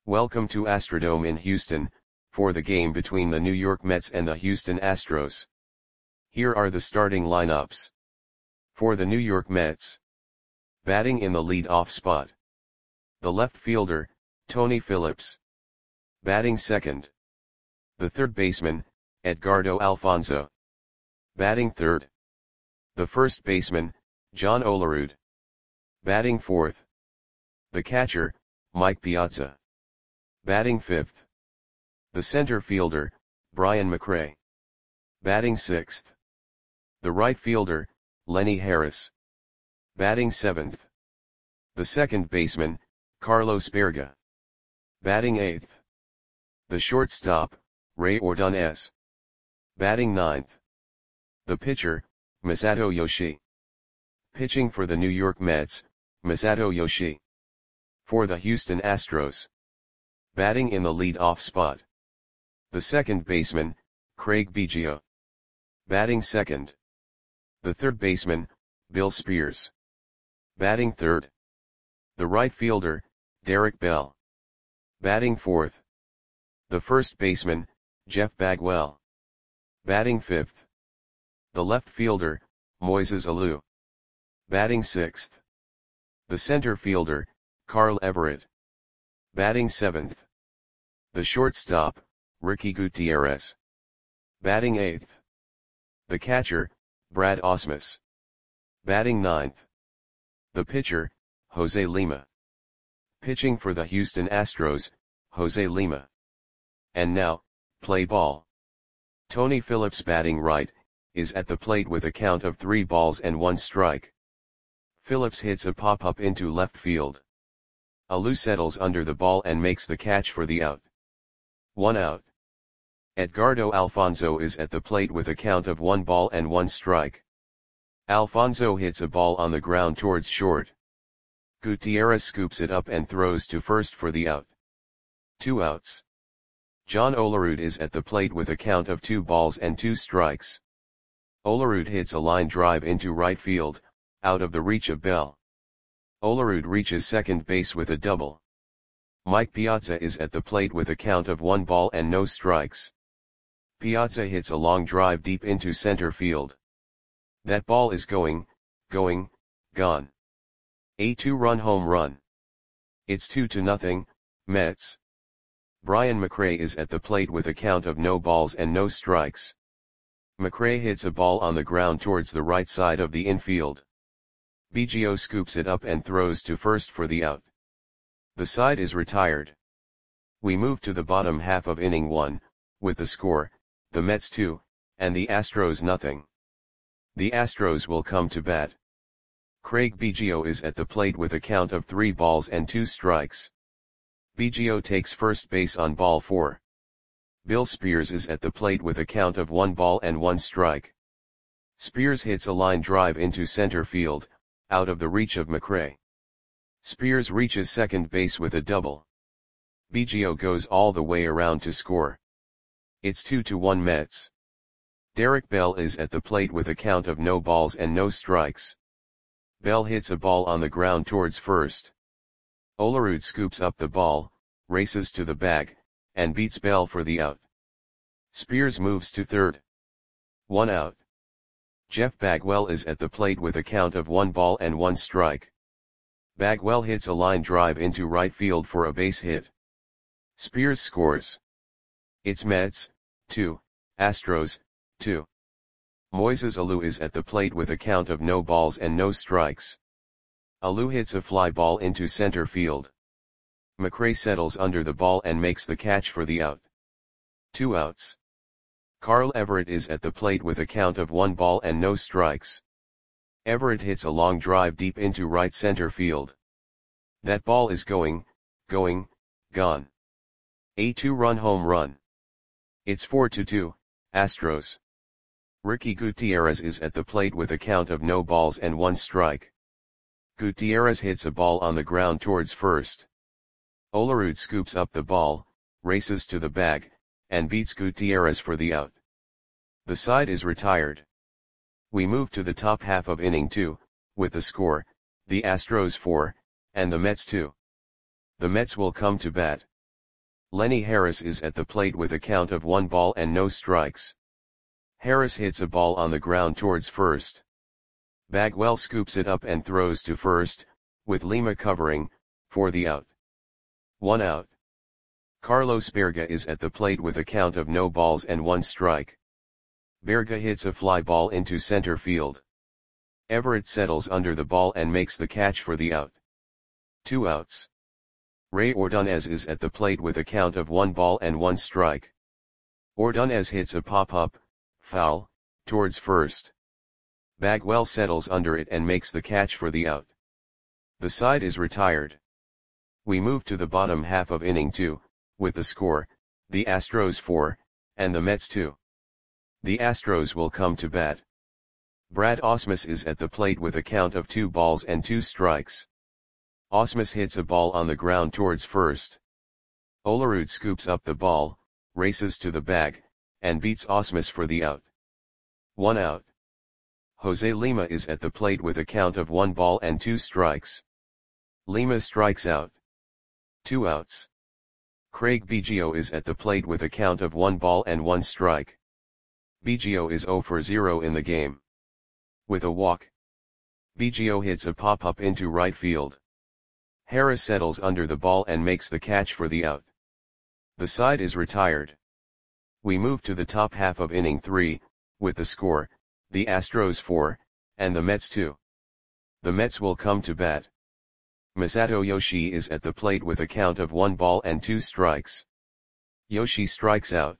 Welcome to Astrodome in Houston, for the game between the New York Mets and the Houston Astros. Here are the starting lineups. For the New York Mets. Batting in the lead-off spot. The left fielder, Tony Phillips. Batting second. The third baseman, Edgardo Alfonzo. Batting third. The first baseman, John Olerud. Batting fourth. The catcher, Mike Piazza. Batting fifth. The center fielder, Brian McRae. Batting sixth. The right fielder, Lenny Harris. Batting seventh. The second baseman, Carlos Berga. Batting eighth. The shortstop, Ray Ordonez. Batting ninth. The pitcher, Masato Yoshii. Pitching for the New York Mets, Masato Yoshii. For the Houston Astros. Batting in the lead-off spot. The second baseman, Craig Biggio. Batting second. The third baseman, Bill Spears. Batting third. The right fielder, Derek Bell. Batting fourth. The first baseman, Jeff Bagwell. Batting fifth. The left fielder, Moises Alou. Batting sixth. The center fielder, Carl Everett. Batting seventh. The shortstop, Ricky Gutierrez. Batting eighth. The catcher, Brad Ausmus. Batting ninth. The pitcher, Jose Lima. Pitching for the Houston Astros, Jose Lima. And now, play ball. Tony Phillips batting right, is at the plate with a count of 3 balls and 1 strike. Phillips hits a pop-up into left field. Alou settles under the ball and makes the catch for the out. 1 out. Edgardo Alfonzo is at the plate with a count of 1 ball and 1 strike. Alfonzo hits a ball on the ground towards short. Gutierrez scoops it up and throws to first for the out. 2 outs. John Olerud is at the plate with a count of 2 balls and 2 strikes. Olerud hits a line drive into right field, out of the reach of Bell. Olerud reaches second base with a double. Mike Piazza is at the plate with a count of 1 ball and no strikes. Piazza hits a long drive deep into center field. That ball is gone. A 2-run home run. It's 2-0, Mets. Brian McRae is at the plate with a count of no balls and no strikes. McRae hits a ball on the ground towards the right side of the infield. Biggio scoops it up and throws to first for the out. The side is retired. We move to the bottom half of inning 1, with the score, the Mets 2, and the Astros nothing. The Astros will come to bat. Craig Biggio is at the plate with a count of 3 balls and 2 strikes. Biggio takes first base on ball 4. Bill Spears is at the plate with a count of 1 ball and 1 strike. Spears hits a line drive into center field, out of the reach of McRae. Spears reaches second base with a double. Biggio goes all the way around to score. It's 2-1 Mets. Derek Bell is at the plate with a count of no balls and no strikes. Bell hits a ball on the ground towards first. Olerud scoops up the ball, races to the bag, and beats Bell for the out. Spears moves to third. 1 out. Jeff Bagwell is at the plate with a count of 1 ball and 1 strike. Bagwell hits a line drive into right field for a base hit. Spears scores. It's Mets, 2, Astros, 2. Moises Alou is at the plate with a count of no balls and no strikes. Alou hits a fly ball into center field. McRae settles under the ball and makes the catch for the out. 2 outs. Carl Everett is at the plate with a count of 1 ball and no strikes. Everett hits a long drive deep into right center field. That ball is gone. A 2-run home run. It's 4-2, Astros. Ricky Gutierrez is at the plate with a count of no balls and 1 strike. Gutierrez hits a ball on the ground towards first. Olerud scoops up the ball, races to the bag, and beats Gutierrez for the out. The side is retired. We move to the top half of inning 2, with the score, the Astros 4, and the Mets 2. The Mets will come to bat. Lenny Harris is at the plate with a count of 1 ball and no strikes. Harris hits a ball on the ground towards first. Bagwell scoops it up and throws to first, with Lima covering, for the out. 1 out. Carlos Berga is at the plate with a count of no balls and 1 strike. Berga hits a fly ball into center field. Everett settles under the ball and makes the catch for the out. 2 outs. Ray Ordonez is at the plate with a count of 1 ball and 1 strike. Ordonez hits a pop-up, foul, towards first. Bagwell settles under it and makes the catch for the out. The side is retired. We move to the bottom half of inning 2, with the score, the Astros 4, and the Mets 2. The Astros will come to bat. Brad Ausmus is at the plate with a count of 2 balls and 2 strikes. Ausmus hits a ball on the ground towards first. Olerud scoops up the ball, races to the bag, and beats Ausmus for the out. 1 out. Jose Lima is at the plate with a count of 1 ball and 2 strikes. Lima strikes out. 2 outs. Craig Biggio is at the plate with a count of 1 ball and 1 strike. Biggio is 0 for 0 in the game. With a walk, Biggio hits a pop-up into right field. Harris settles under the ball and makes the catch for the out. The side is retired. We move to the top half of inning 3, with the score, the Astros 4, and the Mets 2. The Mets will come to bat. Masato Yoshii is at the plate with a count of 1 ball and 2 strikes. Yoshii strikes out.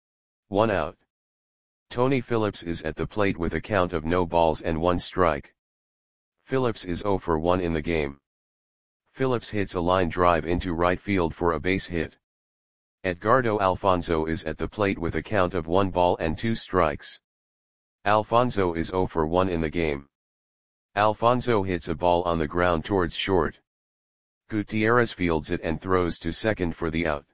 1 out. Tony Phillips is at the plate with a count of no balls and 1 strike. Phillips is 0 for 1 in the game. Phillips hits a line drive into right field for a base hit. Edgardo Alfonzo is at the plate with a count of 1 ball and 2 strikes. Alfonzo is 0 for 1 in the game. Alfonzo hits a ball on the ground towards short. Gutierrez fields it and throws to second for the out.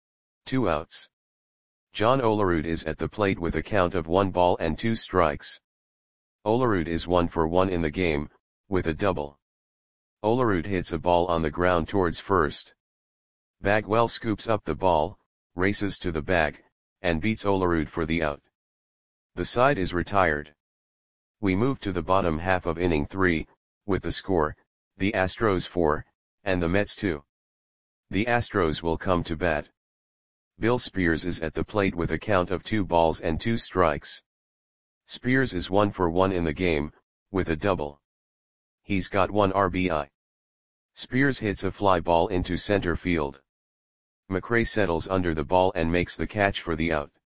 2 outs. John Olerud is at the plate with a count of 1 ball and 2 strikes. Olerud is 1 for 1 in the game, with a double. Olerud hits a ball on the ground towards first. Bagwell scoops up the ball, races to the bag, and beats Olerud for the out. The side is retired. We move to the bottom half of inning 3, with the score, the Astros 4, and the Mets 2. The Astros will come to bat. Bill Spears is at the plate with a count of 2 balls and 2 strikes. Spears is 1 for 1 in the game, with a double. He's got 1 RBI. Spears hits a fly ball into center field. McRae settles under the ball and makes the catch for the out.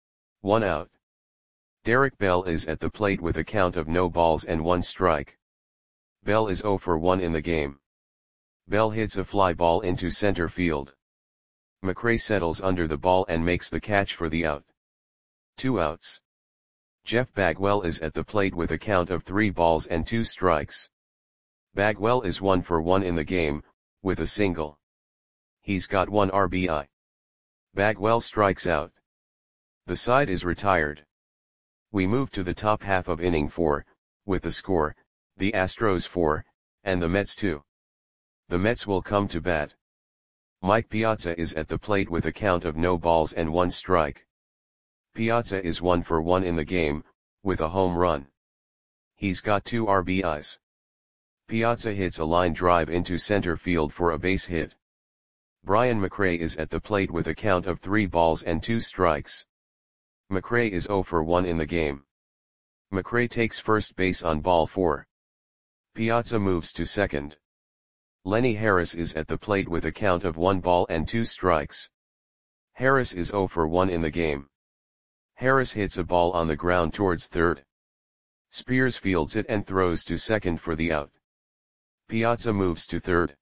1 out. Derek Bell is at the plate with a count of no balls and 1 strike. Bell is 0 for 1 in the game. Bell hits a fly ball into center field. McRae settles under the ball and makes the catch for the out. 2 outs. Jeff Bagwell is at the plate with a count of 3 balls and 2 strikes. Bagwell is 1 for 1 in the game, with a single. He's got 1 RBI. Bagwell strikes out. The side is retired. We move to the top half of inning 4, with the score, the Astros 4, and the Mets 2. The Mets will come to bat. Mike Piazza is at the plate with a count of no balls and 1 strike. Piazza is 1 for 1 in the game, with a home run. He's got 2 RBIs. Piazza hits a line drive into center field for a base hit. Brian McRae is at the plate with a count of 3 balls and 2 strikes. McRae is 0 for 1 in the game. McRae takes first base on ball 4. Piazza moves to second. Lenny Harris is at the plate with a count of 1 ball and 2 strikes. Harris is 0 for 1 in the game. Harris hits a ball on the ground towards third. Spears fields it and throws to second for the out. Piazza moves to third.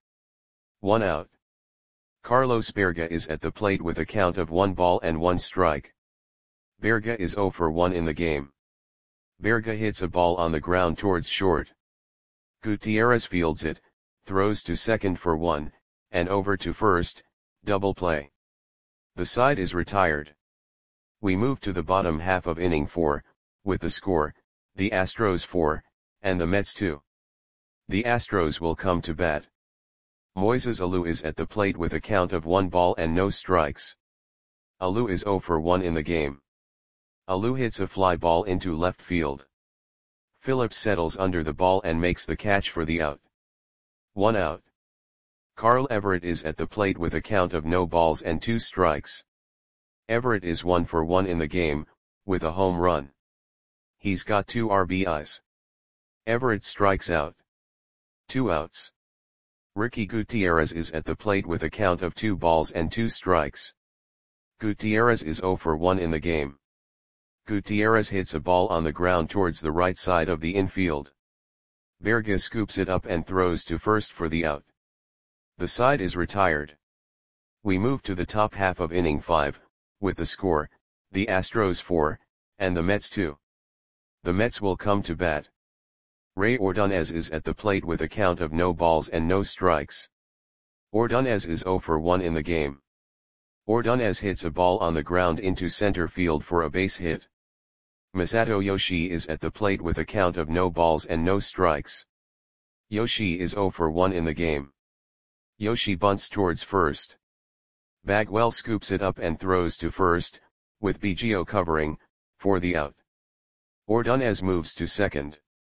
1 out. Carlos Berga is at the plate with a count of 1 ball and 1 strike. Berga is 0 for 1 in the game. Berga hits a ball on the ground towards short. Gutierrez fields it, throws to second for 1, and over to first, double play. The side is retired. We move to the bottom half of inning 4, with the score, the Astros 4, and the Mets 2. The Astros will come to bat. Moises Alou is at the plate with a count of 1 ball and no strikes. Alou is 0 for 1 in the game. Alou hits a fly ball into left field. Phillips settles under the ball and makes the catch for the out. 1 out. Carl Everett is at the plate with a count of no balls and 2 strikes. Everett is 1 for 1 in the game, with a home run. He's got 2 RBIs. Everett strikes out. 2 outs. Ricky Gutierrez is at the plate with a count of 2 balls and 2 strikes. Gutierrez is 0 for 1 in the game. Gutierrez hits a ball on the ground towards the right side of the infield. Berga scoops it up and throws to first for the out. The side is retired. We move to the top half of inning 5, with the score, the Astros 4, and the Mets 2. The Mets will come to bat. Ray Ordonez is at the plate with a count of no balls and no strikes. Ordonez is 0 for 1 in the game. Ordonez hits a ball on the ground into center field for a base hit. Masato Yoshii is at the plate with a count of no balls and no strikes. Yoshii is 0 for 1 in the game. Yoshii bunts towards first. Bagwell scoops it up and throws to first, with Biggio covering, for the out. Ordonez moves to second.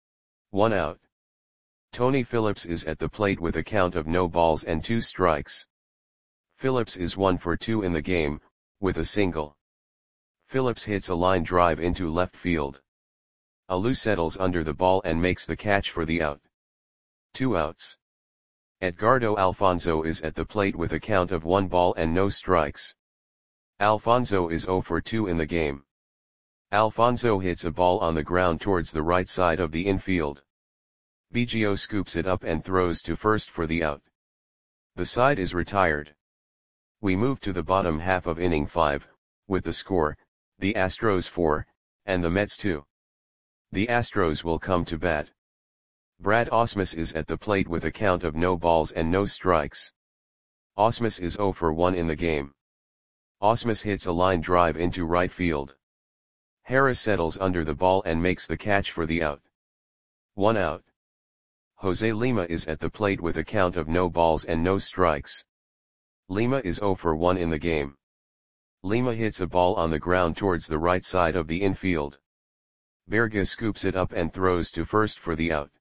1 out. Tony Phillips is at the plate with a count of no balls and 2 strikes. Phillips is 1 for 2 in the game, with a single. Phillips hits a line drive into left field. Alou settles under the ball and makes the catch for the out. 2 outs. Edgardo Alfonzo is at the plate with a count of 1 ball and no strikes. Alfonzo is 0 for 2 in the game. Alfonzo hits a ball on the ground towards the right side of the infield. Biggio scoops it up and throws to first for the out. The side is retired. We move to the bottom half of inning 5, with the score, the Astros 4, and the Mets 2. The Astros will come to bat. Brad Ausmus is at the plate with a count of no balls and no strikes. Ausmus is 0 for 1 in the game. Ausmus hits a line drive into right field. Harris settles under the ball and makes the catch for the out. 1 out. Jose Lima is at the plate with a count of no balls and no strikes. Lima is 0 for 1 in the game. Lima hits a ball on the ground towards the right side of the infield. Berga scoops it up and throws to first for the out.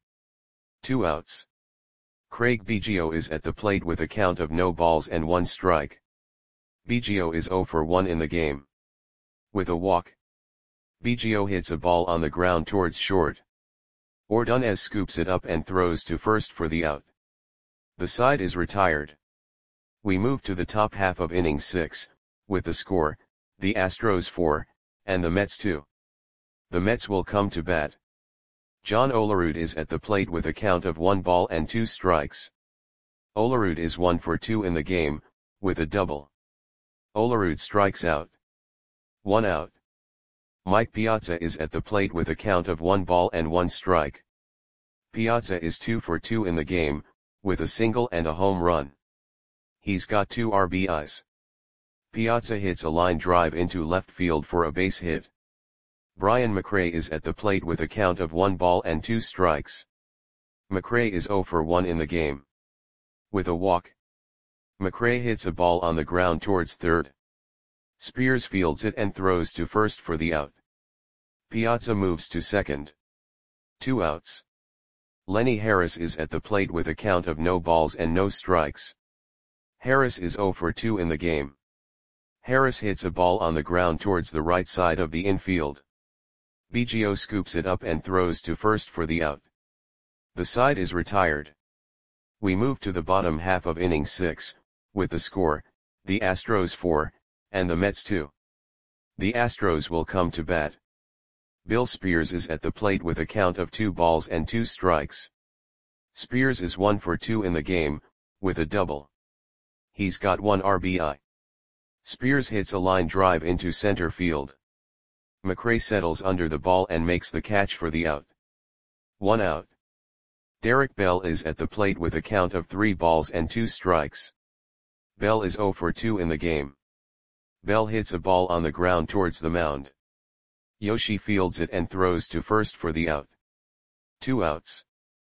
2 outs. Craig Biggio is at the plate with a count of no balls and 1 strike. Biggio is 0 for 1 in the game. With a walk. Biggio hits a ball on the ground towards short. Ordonez scoops it up and throws to first for the out. The side is retired. We move to the top half of inning 6, with the score, the Astros 4, and the Mets 2. The Mets will come to bat. John Olerud is at the plate with a count of 1 ball and 2 strikes. Olerud is 1 for 2 in the game, with a double. Olerud strikes out. 1 out. Mike Piazza is at the plate with a count of 1 ball and 1 strike. Piazza is 2 for 2 in the game, with a single and a home run. He's got 2 RBIs. Piazza hits a line drive into left field for a base hit. Brian McRae is at the plate with a count of 1 ball and 2 strikes. McRae is 0 for 1 in the game. With a walk. McRae hits a ball on the ground towards third. Spears fields it and throws to first for the out. Piazza moves to second. 2 outs. Lenny Harris is at the plate with a count of no balls and no strikes. Harris is 0 for 2 in the game. Harris hits a ball on the ground towards the right side of the infield. Biggio scoops it up and throws to first for the out. The side is retired. We move to the bottom half of inning 6, with the score, the Astros 4, and the Mets 2. The Astros will come to bat. Bill Spears is at the plate with a count of 2 balls and 2 strikes. Spears is 1 for 2 in the game, with a double. He's got 1 RBI. Spears hits a line drive into center field. McRae settles under the ball and makes the catch for the out. 1 out. Derek Bell is at the plate with a count of 3 balls and 2 strikes. Bell is 0 for 2 in the game. Bell hits a ball on the ground towards the mound. Yoshi fields it and throws to first for the out. 2 outs.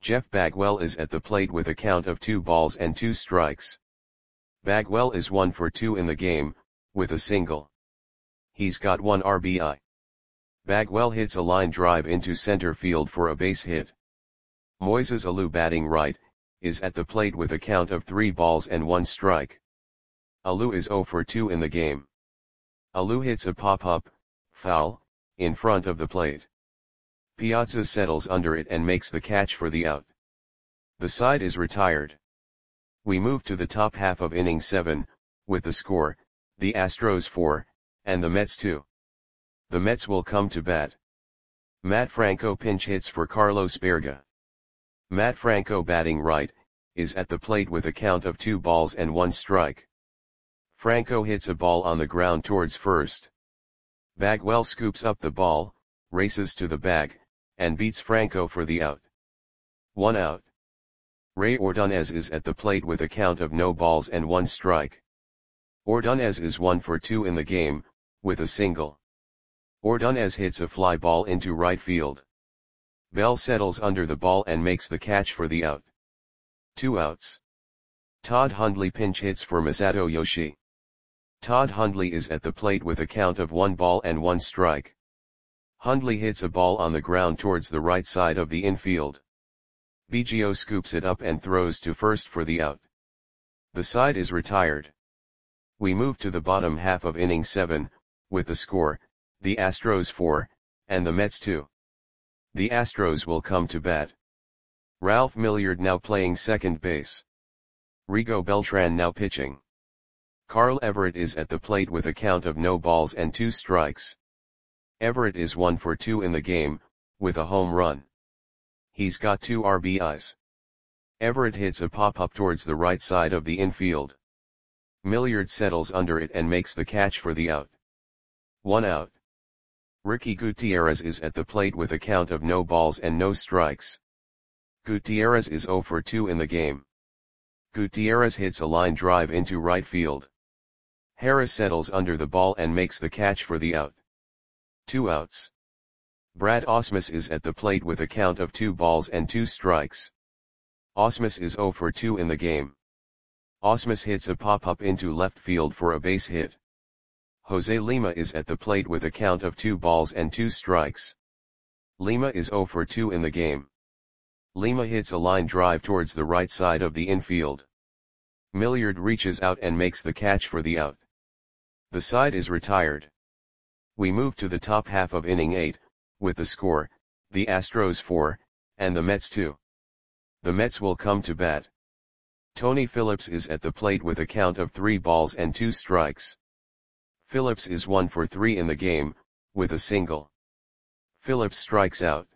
Jeff Bagwell is at the plate with a count of 2 balls and 2 strikes. Bagwell is 1 for 2 in the game, with a single. He's got 1 RBI. Bagwell hits a line drive into center field for a base hit. Moises Alou, batting right, is at the plate with a count of 3 balls and 1 strike. Alou is 0 for 2 in the game. Alou hits a pop-up, foul, in front of the plate. Piazza settles under it and makes the catch for the out. The side is retired. We move to the top half of inning 7, with the score, the Astros 4, and the Mets 2. The Mets will come to bat. Matt Franco pinch hits for Carlos Berga. Matt Franco, batting right, is at the plate with a count of 2 balls and 1 strike. Franco hits a ball on the ground towards first. Bagwell scoops up the ball, races to the bag, and beats Franco for the out. 1 out. Ray Ordonez is at the plate with a count of no balls and 1 strike. Ordonez is 1 for 2 in the game, with a single. Ordonez hits a fly ball into right field. Bell settles under the ball and makes the catch for the out. 2 outs. Todd Hundley pinch hits for Masato Yoshii. Todd Hundley is at the plate with a count of 1 ball and 1 strike. Hundley hits a ball on the ground towards the right side of the infield. Biggio scoops it up and throws to first for the out. The side is retired. We move to the bottom half of inning 7, with the score, the Astros 4, and the Mets 2. The Astros will come to bat. Ralph Milliard now playing second base. Rigo Beltran now pitching. Carl Everett is at the plate with a count of no balls and 2 strikes. Everett is 1 for 2 in the game, with a home run. He's got 2 RBIs. Everett hits a pop-up towards the right side of the infield. Milliard settles under it and makes the catch for the out. 1 out. Ricky Gutierrez is at the plate with a count of no balls and no strikes. Gutierrez is 0 for 2 in the game. Gutierrez hits a line drive into right field. Harris settles under the ball and makes the catch for the out. 2 outs. Brad Ausmus is at the plate with a count of 2 balls and 2 strikes. Ausmus is 0 for 2 in the game. Ausmus hits a pop-up into left field for a base hit. Jose Lima is at the plate with a count of 2 balls and 2 strikes. Lima is 0 for 2 in the game. Lima hits a line drive towards the right side of the infield. Milliard reaches out and makes the catch for the out. The side is retired. We move to the top half of inning 8, with the score, the Astros 4, and the Mets 2. The Mets will come to bat. Tony Phillips is at the plate with a count of 3 balls and 2 strikes. Phillips is 1 for 3 in the game, with a single. Phillips strikes out.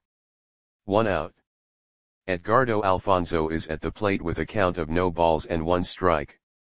1 out. Edgardo Alfonzo is at the plate with a count of no balls and 1 strike.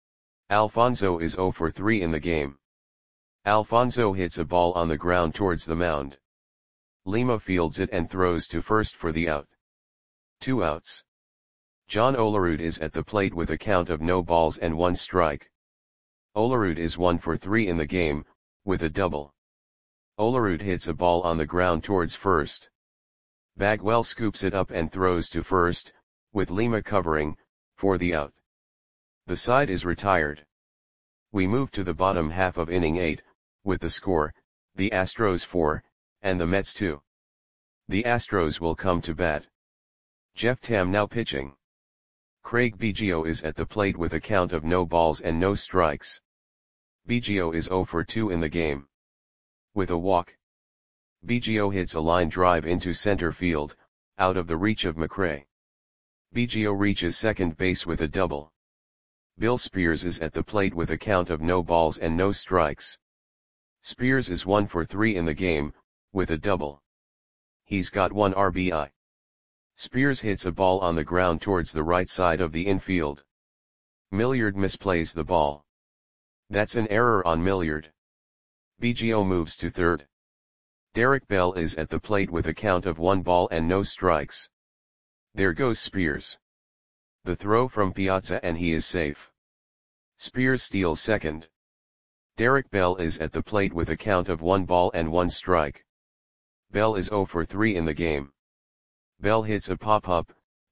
Alfonzo is 0 for 3 in the game. Alfonzo hits a ball on the ground towards the mound. Lima fields it and throws to first for the out. 2 outs. John Olerud is at the plate with a count of no balls and 1 strike. Olerud is 1 for 3 in the game, with a double. Olerud hits a ball on the ground towards first. Bagwell scoops it up and throws to first, with Lima covering, for the out. The side is retired. We move to the bottom half of inning 8, with the score, the Astros 4, and the Mets 2. The Astros will come to bat. Jeff Tam now pitching. Craig Biggio is at the plate with a count of no balls and no strikes. Biggio is 0 for 2 in the game. With a walk. Biggio hits a line drive into center field, out of the reach of McRae. Biggio reaches second base with a double. Bill Spears is at the plate with a count of no balls and no strikes. Spears is 1 for 3 in the game, with a double. He's got 1 RBI. Spears hits a ball on the ground towards the right side of the infield. Milliard misplays the ball. That's an error on Milliard. Biggio moves to third. Derek Bell is at the plate with a count of 1 ball and no strikes. There goes Spears. The throw from Piazza and he is safe. Spears steals second. Derek Bell is at the plate with a count of 1 ball and 1 strike. Bell is 0 for 3 in the game. Bell hits a pop-up,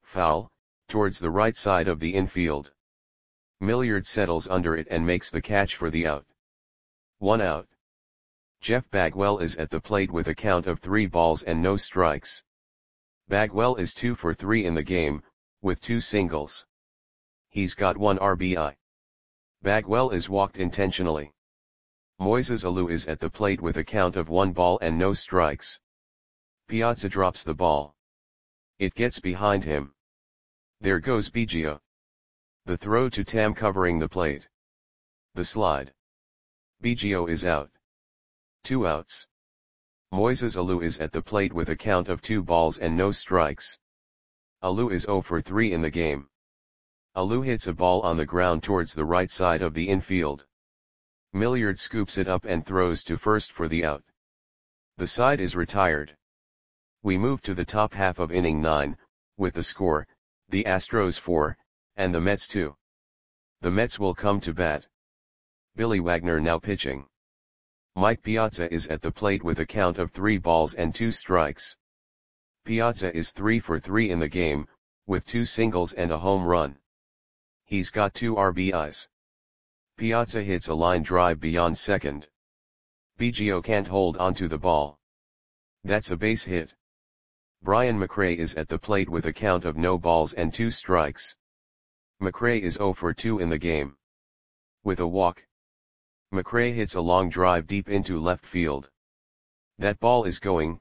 foul, towards the right side of the infield. Milliard settles under it and makes the catch for the out. 1 out. Jeff Bagwell is at the plate with a count of 3 balls and no strikes. Bagwell is 2 for 3 in the game, with 2 singles. He's got 1 RBI. Bagwell is walked intentionally. Moises Alou is at the plate with a count of 1 ball and no strikes. Piazza drops the ball. It gets behind him. There goes Biggio. The throw to Tam covering the plate. The slide. Biggio is out. 2 outs. Moises Alou is at the plate with a count of 2 balls and no strikes. Alou is 0 for 3 in the game. Alou hits a ball on the ground towards the right side of the infield. Milliard scoops it up and throws to first for the out. The side is retired. We move to the top half of inning 9, with the score, the Astros 4, and the Mets 2. The Mets will come to bat. Billy Wagner now pitching. Mike Piazza is at the plate with a count of 3 balls and 2 strikes. Piazza is 3 for 3 in the game, with 2 singles and a home run. He's got 2 RBIs. Piazza hits a line drive beyond second. Biggio can't hold onto the ball. That's a base hit. Brian McRae is at the plate with a count of no balls and 2 strikes. McRae is 0 for 2 in the game. With a walk. McRae hits a long drive deep into left field. That ball is gone.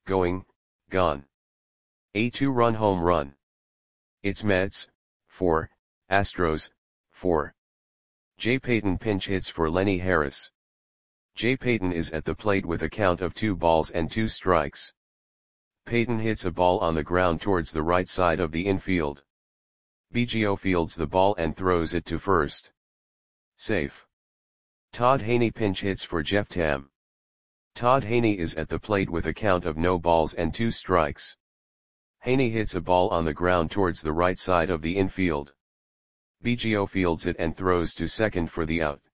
A 2-run home run. It's Mets, 4, Astros, 4. Jay Payton pinch hits for Lenny Harris. Jay Payton is at the plate with a count of 2 balls and 2 strikes. Payton hits a ball on the ground towards the right side of the infield. Biggio fields the ball and throws it to first. Safe. Todd Haney pinch hits for Jeff Tam. Todd Haney is at the plate with a count of no balls and 2 strikes. Haney hits a ball on the ground towards the right side of the infield. Biggio fields it and throws to second for the out.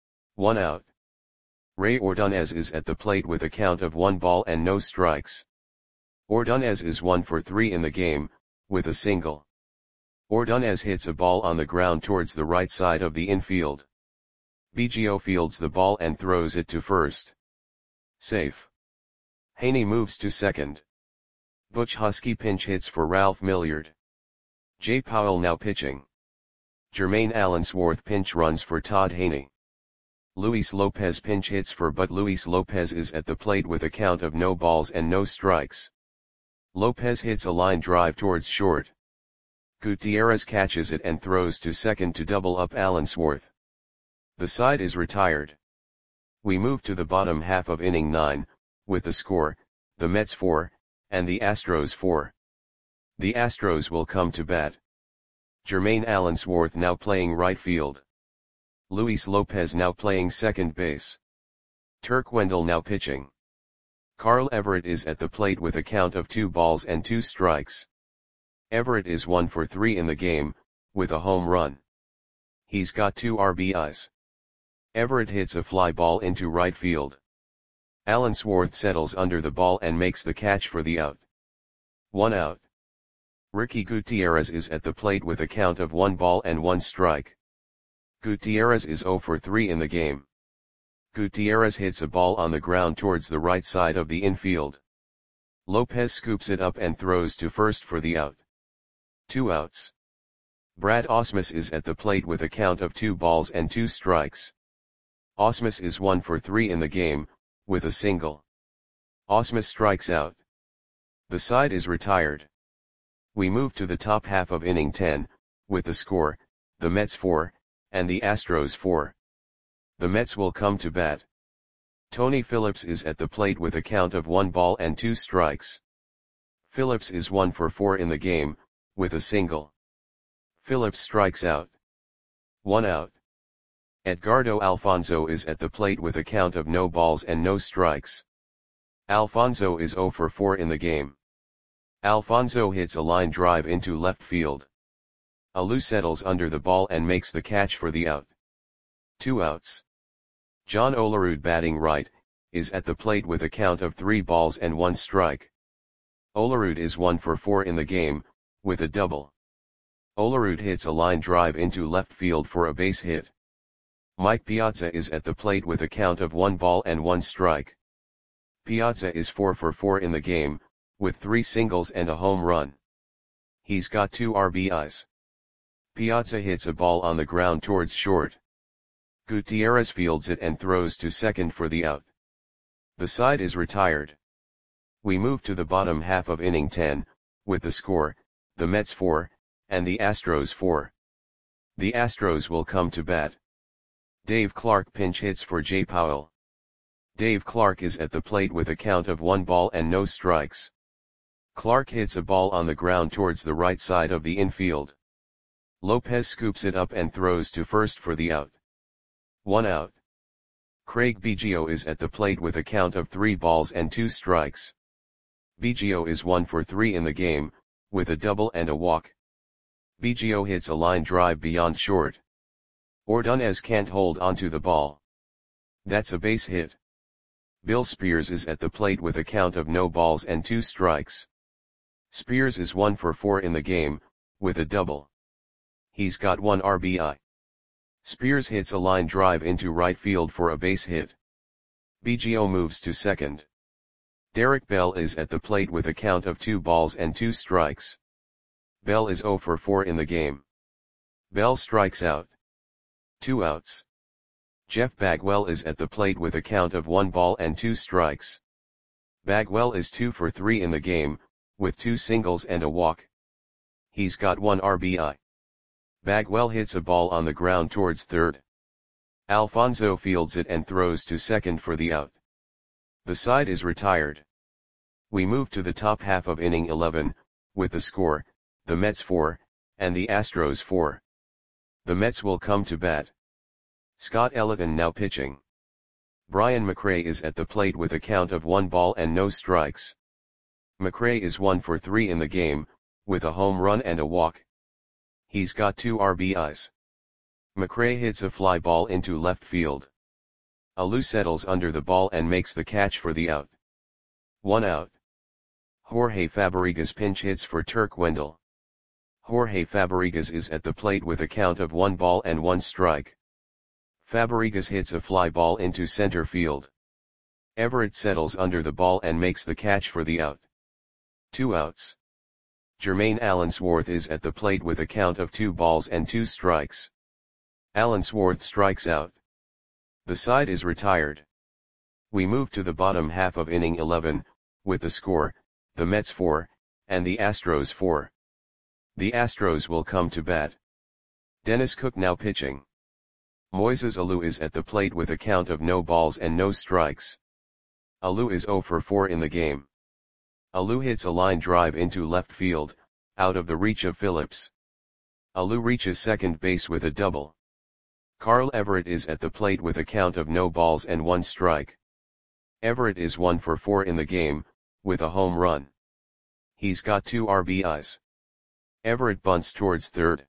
1 out. Ray Ordonez is at the plate with a count of 1 ball and no strikes. Ordonez is 1 for 3 in the game, with a single. Ordonez hits a ball on the ground towards the right side of the infield. Biggio fields the ball and throws it to first. Safe. Haney moves to second. Butch Husky pinch hits for Ralph Milliard. Jay Powell now pitching. Jermaine Allensworth pinch runs for Todd Haney. Luis Lopez pinch hits for but Luis Lopez is at the plate with a count of no balls and no strikes. Lopez hits a line drive towards short. Gutierrez catches it and throws to second to double up Allensworth. The side is retired. We move to the bottom half of inning 9, with the score, the Mets 4, and the Astros 4. The Astros will come to bat. Jermaine Allensworth now playing right field. Luis Lopez now playing second base. Turk Wendell now pitching. Carl Everett is at the plate with a count of 2 balls and 2 strikes. Everett is 1 for 3 in the game, with a home run. He's got 2 RBIs. Everett hits a fly ball into right field. Allensworth settles under the ball and makes the catch for the out. 1 out. Ricky Gutierrez is at the plate with a count of 1 ball and 1 strike. Gutierrez is 0 for 3 in the game. Gutierrez hits a ball on the ground towards the right side of the infield. Lopez scoops it up and throws to first for the out. 2 outs. Brad Ausmus is at the plate with a count of 2 balls and 2 strikes. Ausmus is 1 for 3 in the game, with a single. Ausmus strikes out. The side is retired. We move to the top half of inning 10, with the score, the Mets 4, and the Astros 4. The Mets will come to bat. Tony Phillips is at the plate with a count of 1 ball and 2 strikes. Phillips is 1 for 4 in the game, with a single. Phillips strikes out. 1 out. Edgardo Alfonzo is at the plate with a count of no balls and no strikes. Alfonzo is 0 for 4 in the game. Alfonzo hits a line drive into left field. Alou settles under the ball and makes the catch for the out. 2 outs. John Olerud batting right, is at the plate with a count of 3 balls and 1 strike. Olerud is 1 for 4 in the game, with a double. Olerud hits a line drive into left field for a base hit. Mike Piazza is at the plate with a count of 1 ball and 1 strike. Piazza is 4 for 4 in the game, with 3 singles and a home run. He's got 2 RBIs. Piazza hits a ball on the ground towards short. Gutierrez fields it and throws to second for the out. The side is retired. We move to the bottom half of inning 10, with the score, the Mets 4, and the Astros 4. The Astros will come to bat. Dave Clark pinch hits for Jay Powell. Dave Clark is at the plate with a count of 1 ball and no strikes. Clark hits a ball on the ground towards the right side of the infield. Lopez scoops it up and throws to first for the out. 1 out. Craig Biggio is at the plate with a count of 3 balls and 2 strikes. Biggio is 1 for 3 in the game, with a double and a walk. Biggio hits a line drive beyond short. Ordonez can't hold onto the ball. That's a base hit. Bill Spears is at the plate with a count of no balls and 2 strikes. Spears is 1 for 4 in the game, with a double. He's got 1 RBI. Spears hits a line drive into right field for a base hit. Biggio moves to second. Derek Bell is at the plate with a count of 2 balls and 2 strikes. Bell is 0 for 4 in the game. Bell strikes out. 2 outs. Jeff Bagwell is at the plate with a count of 1 ball and 2 strikes. Bagwell is 2 for 3 in the game, with 2 singles and a walk. He's got 1 RBI. Bagwell hits a ball on the ground towards third. Alfonso fields it and throws to second for the out. The side is retired. We move to the top half of inning 11, with the score, the Mets 4, and the Astros 4. The Mets will come to bat. Scott Elliton now pitching. Brian McRae is at the plate with a count of 1 ball and no strikes. McRae is 1 for 3 in the game, with a home run and a walk. He's got 2 RBIs. McRae hits a fly ball into left field. Alou settles under the ball and makes the catch for the out. 1 out. Jorge Fabregas pinch hits for Turk Wendell. Jorge Fabregas is at the plate with a count of 1 ball and 1 strike. Fabregas hits a fly ball into center field. Everett settles under the ball and makes the catch for the out. 2 outs. Jermaine Allensworth is at the plate with a count of 2 balls and 2 strikes. Allensworth strikes out. The side is retired. We move to the bottom half of inning 11, with the score, the Mets 4, and the Astros 4. The Astros will come to bat. Dennis Cook now pitching. Moises Alou is at the plate with a count of no balls and no strikes. Alou is 0 for 4 in the game. Alou hits a line drive into left field, out of the reach of Phillips. Alou reaches second base with a double. Carl Everett is at the plate with a count of no balls and 1 strike. Everett is 1 for 4 in the game, with a home run. He's got 2 RBIs. Everett bunts towards third.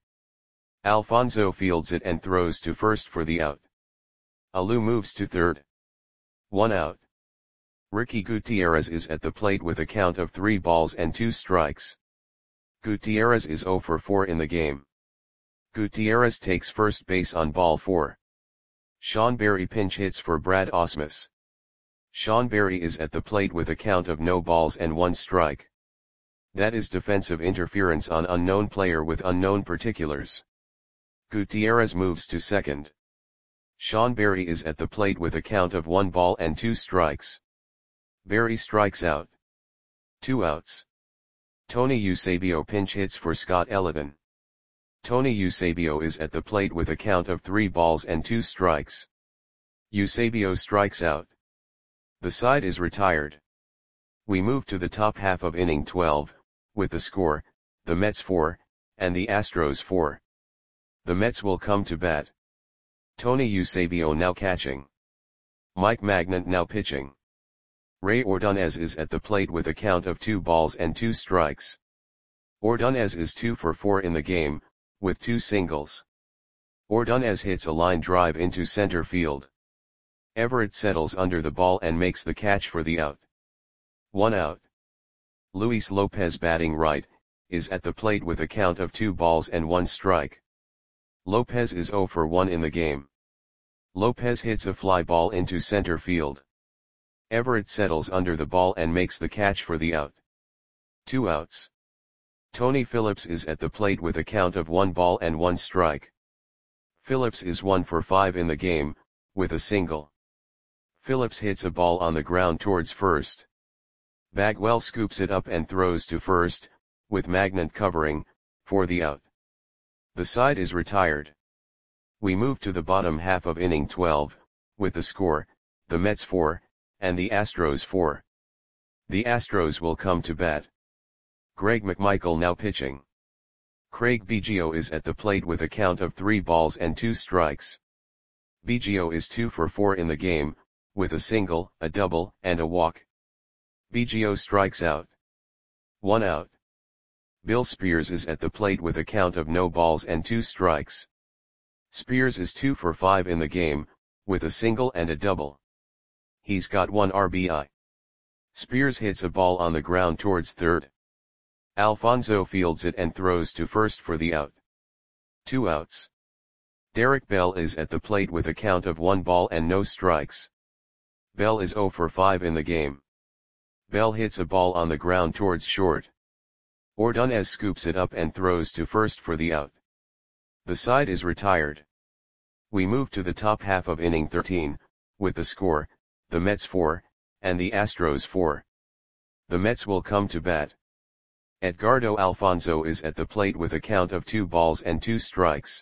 Alfonso fields it and throws to first for the out. Alou moves to third. 1 out. Ricky Gutierrez is at the plate with a count of 3 balls and 2 strikes. Gutierrez is 0 for 4 in the game. Gutierrez takes first base on ball 4. Sean Berry pinch hits for Brad Ausmus. Sean Berry is at the plate with a count of no balls and 1 strike. That is defensive interference on unknown player with unknown particulars. Gutierrez moves to second. Sean Berry is at the plate with a count of 1 ball and 2 strikes. Berry strikes out. 2 outs. Tony Eusebio pinch hits for Scott Elliton. Tony Eusebio is at the plate with a count of 3 balls and 2 strikes. Eusebio strikes out. The side is retired. We move to the top half of inning 12, with the score, the Mets 4, and the Astros 4. The Mets will come to bat. Tony Eusebio now catching. Mike Magnant now pitching. Ray Ordonez is at the plate with a count of 2 balls and 2 strikes. Ordonez is 2 for 4 in the game, with 2 singles. Ordonez hits a line drive into center field. Everett settles under the ball and makes the catch for the out. 1 out. Luis Lopez batting right, is at the plate with a count of 2 balls and 1 strike. Lopez is 0 for 1 in the game. Lopez hits a fly ball into center field. Everett settles under the ball and makes the catch for the out. 2 outs. Tony Phillips is at the plate with a count of 1 ball and 1 strike. Phillips is 1 for 5 in the game, with a single. Phillips hits a ball on the ground towards first. Bagwell scoops it up and throws to first, with Magnant covering, for the out. The side is retired. We move to the bottom half of inning 12, with the score, the Mets 4, and the Astros 4. The Astros will come to bat. Greg McMichael now pitching. Craig Biggio is at the plate with a count of 3 balls and 2 strikes. Biggio is 2 for 4 in the game, with a single, a double, and a walk. Biggio strikes out. 1 out. Bill Spears is at the plate with a count of no balls and 2 strikes. Spears is 2 for 5 in the game, with a single and a double. He's got 1 RBI. Spears hits a ball on the ground towards third. Alfonso fields it and throws to first for the out. 2 outs. Derek Bell is at the plate with a count of 1 ball and no strikes. Bell is 0 for 5 in the game. Bell hits a ball on the ground towards short. Ordonez scoops it up and throws to first for the out. The side is retired. We move to the top half of inning 13, with the score, the Mets 4, and the Astros 4. The Mets will come to bat. Edgardo Alfonzo is at the plate with a count of 2 balls and 2 strikes.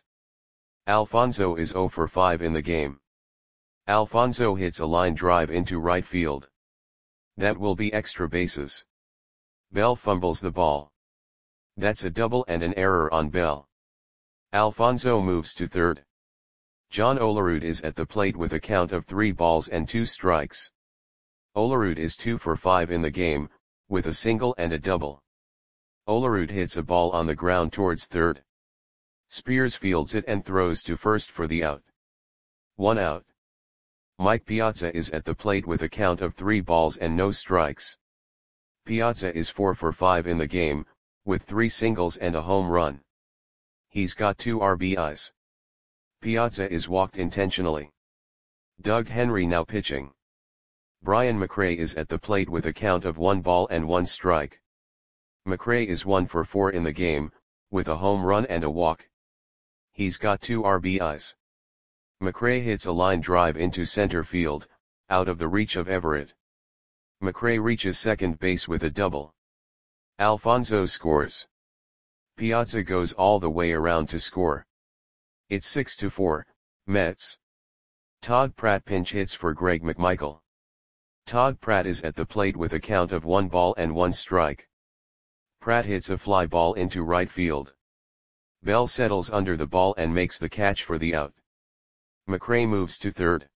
Alfonzo is 0 for 5 in the game. Alfonzo hits a line drive into right field. That will be extra bases. Bell fumbles the ball. That's a double and an error on Bell. Alfonzo moves to third. John Olerud is at the plate with a count of 3 balls and 2 strikes. Olerud is 2 for 5 in the game, with a single and a double. Olerud hits a ball on the ground towards third. Spears fields it and throws to first for the out. 1 out. Mike Piazza is at the plate with a count of 3 balls and no strikes. Piazza is 4 for 5 in the game, with 3 singles and a home run. He's got 2 RBIs. Piazza is walked intentionally. Doug Henry now pitching. Brian McRae is at the plate with a count of 1 ball and 1 strike. McRae is 1 for 4 in the game, with a home run and a walk. He's got 2 RBIs. McRae hits a line drive into center field, out of the reach of Everett. McRae reaches second base with a double. Alfonso scores. Piazza goes all the way around to score. It's 6-4, Mets. Todd Pratt pinch hits for Greg McMichael. Todd Pratt is at the plate with a count of 1 ball and 1 strike. Pratt hits a fly ball into right field. Bell settles under the ball and makes the catch for the out. McRae moves to third.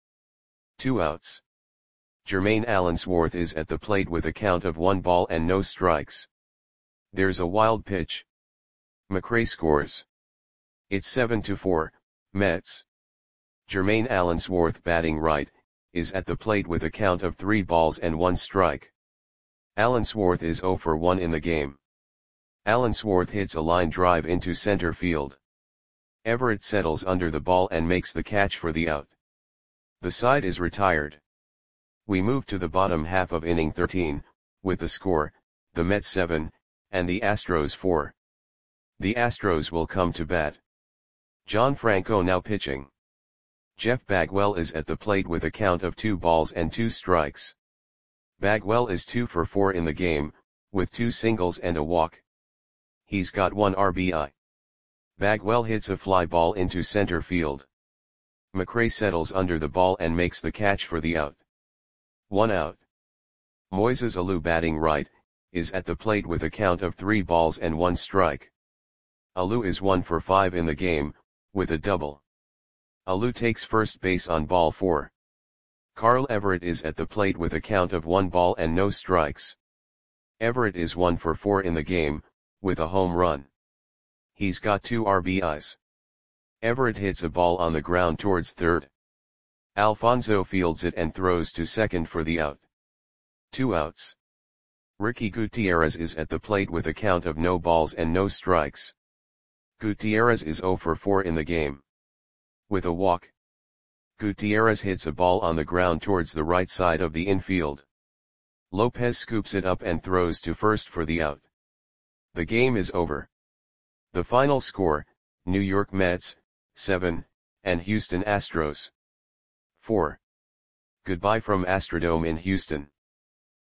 2 outs. Jermaine Allensworth is at the plate with a count of 1 ball and no strikes. There's a wild pitch. McRae scores. It's 7-4, Mets. Jermaine Allensworth batting right, is at the plate with a count of 3 balls and 1 strike. Allensworth is 0 for 1 in the game. Allensworth hits a line drive into center field. Everett settles under the ball and makes the catch for the out. The side is retired. We move to the bottom half of inning 13, with the score, the Mets 7, and the Astros 4. The Astros will come to bat. John Franco now pitching. Jeff Bagwell is at the plate with a count of 2 balls and 2 strikes. Bagwell is 2 for 4 in the game, with 2 singles and a walk. He's got 1 RBI. Bagwell hits a fly ball into center field. McRae settles under the ball and makes the catch for the out. 1 out. Moises Alou batting right, is at the plate with a count of 3 balls and 1 strike. Alou is 1 for 5 in the game, with a double. Alou takes first base on ball 4. Carl Everett is at the plate with a count of 1 ball and no strikes. Everett is 1 for 4 in the game, with a home run. He's got 2 RBIs. Everett hits a ball on the ground towards third. Alfonso fields it and throws to second for the out. 2 outs. Ricky Gutierrez is at the plate with a count of no balls and no strikes. Gutierrez is 0 for 4 in the game. With a walk, Gutierrez hits a ball on the ground towards the right side of the infield. Lopez scoops it up and throws to first for the out. The game is over. The final score, New York Mets, 7, and Houston Astros, 4. Goodbye from Astrodome in Houston.